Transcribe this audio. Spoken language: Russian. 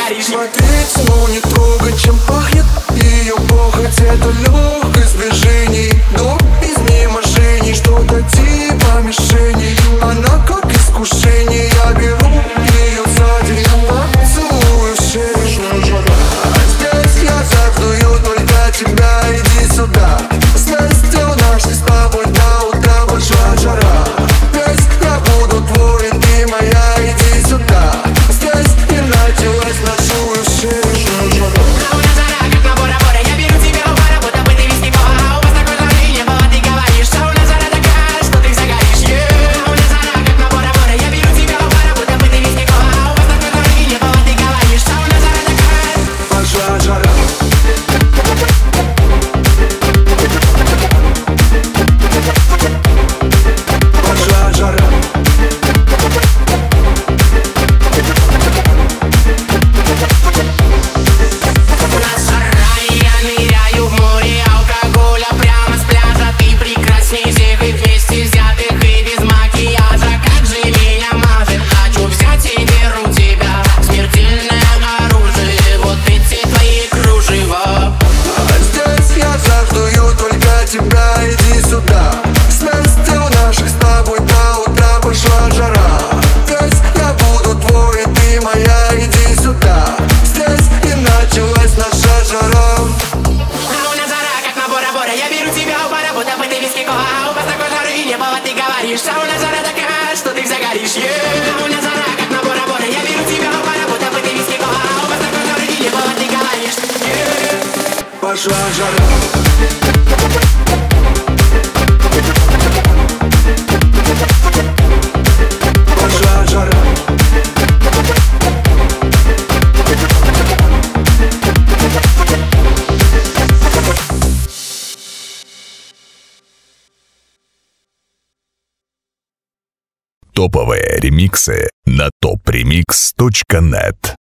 загоришь. Смотреть, но не трогать, чем пахнет ее похоть. Это легкость движений, до изнеможений, что-то типа мишени. Она как искушение, я беру ее сзади, поцелую в шею. Здесь я завдую только тебя, иди сюда. Страсти наши с тобой до утра, большая жара. Здесь я буду твой, ты моя, иди сюда. Здесь и началась ночую в шею. А у нас жара, как на Бора-Бора. Я беру тебя в пара, будто бы ты виски кола. А у вас такой жары не было, ты говоришь. А у нас жара такая, что ты загоришь. А у нас жара, как на Бора-Бора. Я беру тебя в пара, будто бы ты виски кола. А у вас такой жары не было, ты говоришь. А у нас жара такая. Большая жара. Большая жара. У нас жара, и я ныряю в море алкоголя прямо с пляжа. Ты прекрасней всех и вместе взятых, и без макияжа. Как же меня мажет, хочу взять и беру тебя. Смертельное оружие, вот эти твои кружева. Здесь я завдую только тебя, иди сюда. Страсти у наших с тобой до утра, пошла жара. Здесь я буду твой, ты моя, иди сюда. Здесь и началась наша жара. А у нас жара, как на Бора-Бора. Я беру тебя в пара, будто бы ты виски кола. А у вас такой жары не было, ты говоришь. А у нас жара такая, что ты загоришь. А у нас жара, как на Бора-Бора. Я беру тебя в пара, будто бы ты виски кола. А у вас такой жары не было, ты говоришь. Пошла жара. Пошла жара. Топовые ремиксы на topremix.net.